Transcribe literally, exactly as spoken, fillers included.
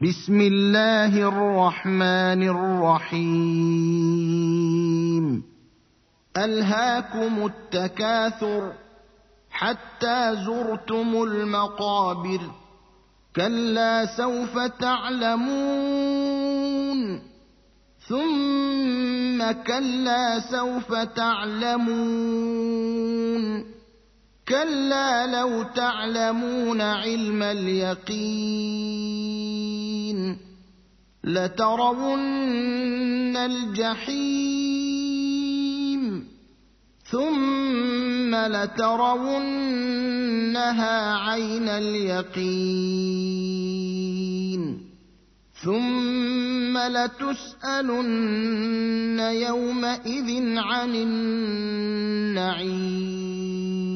بسم الله الرحمن الرحيم ألهاكم التكاثر حتى زرتم المقابر كلا سوف تعلمون ثم كلا سوف تعلمون كلا لو تعلمون علم اليقين لترون الجحيم ثم لترونها عين اليقين ثم لتسألن يومئذ عن النعيم